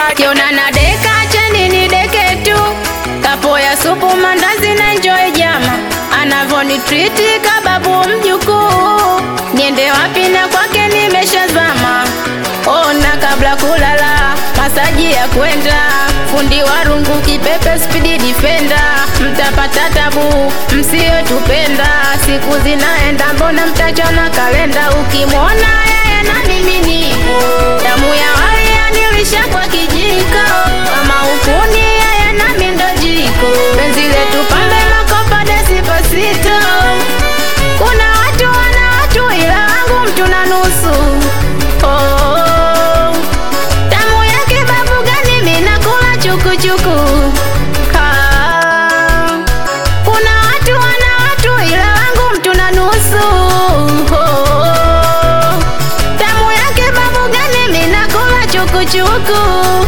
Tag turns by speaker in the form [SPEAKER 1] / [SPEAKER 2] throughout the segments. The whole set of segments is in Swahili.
[SPEAKER 1] Kiona na deka cheni ni deke tu, kapo ya supu mandazi na enjoy jama, anavoni treat kababu mjukuu. Niende wapi na kwake nimeshazama, ona kabla kulala masaji ya kwenda, fundi warungu kipepe speed defender. Mtapata tabu msio tupenda, siku zinaenda mbona mtachana kalenda. Ukimwona yeye na mimi niko, damu ya waya nilisha kwa kijiko, kama ukuni yeye na mimi ndo jiko. Penzi letu pambe makopa Despacito, kuna watu wana watu ila wangu mtu na nusu. Oh, damu yake babu gani mimi nakula chukuchuku. Kuna watu wana watu ila wangu mtu na nusu. Oh, damu yake babu gani mimi nakula chukuchuku.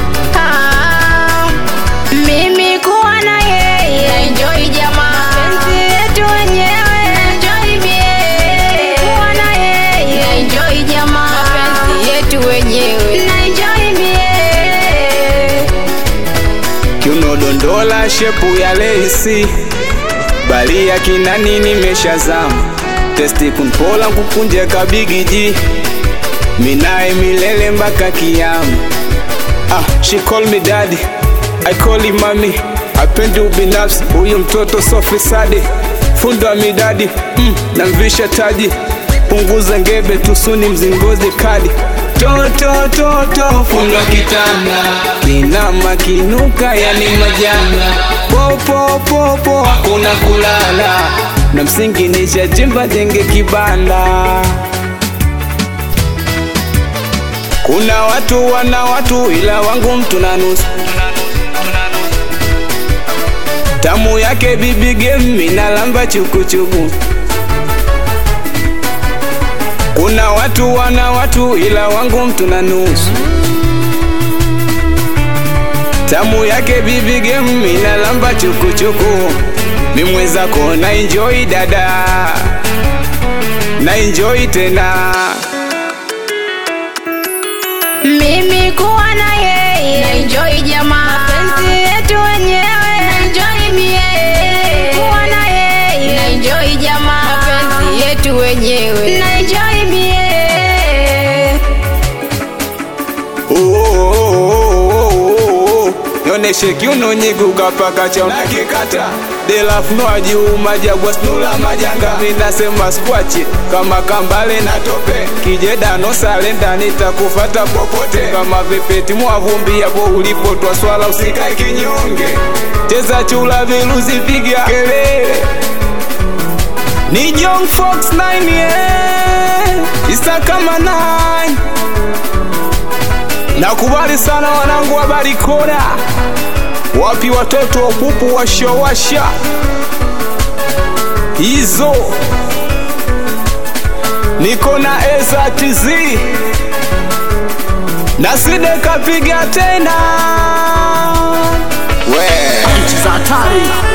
[SPEAKER 1] Mimi kuwa na yeye enjoy jamaa, penzi yetu wenyewe enjoy mie. Kuwa na yeye enjoy jamaa, penzi yetu wenyewe na enjoy mie.
[SPEAKER 2] Kiuno dondola shepu ya lacy, bali ya kinani nimeshazama, testi kunpola kukunje kabigiji, minae milele mpaka kiyama. She call me daddy, I call him mommy, apendi ubinafsi huyu mtoto sofisadi. Funda midadi na mvisha taji, punguza ngebe tusuni mzingozi kadi. Toto funga kitanda, kinama kinuka yani majanga. Popo hakuna kulala, na msingi nisha jimba jenge kibanda. Kuna watu wana watu ila wangu mtu na nusu, tamu yake bibi game mina lamba chukuchuku. Kuna watu wana watu ila wangu mtu na nusu, tamu yake bibi game mina lamba chukuchuku. Mimweza ko na enjoy dada, na enjoy tena.
[SPEAKER 1] Mimi kuwa na yeye enjoy jamaa, penzi yetu wenyewe enjoy mie. Kuwa na yeye enjoy jamaa, penzi yetu wenyewe na enjoy mie.
[SPEAKER 2] Yoneshe kiuno nyigu kapaka cha unakikata, delafu no ajiu majabwa snula majanga. Minasema squachi kama kambale na tope, kijeda no salenda nitakufata popote. Kama vipeti muavumbi yapo ulipo twa swala usikae kinyonge. Cheza chula viluzi piga kelele, ni Young Fox 9 Isa kama 9. Nakubali sana wanangu wa Barikona, wapi watoto pupu washawasha hizo. Niko na Eza TZ, na side kapiga tena we
[SPEAKER 3] Nchi za hatari.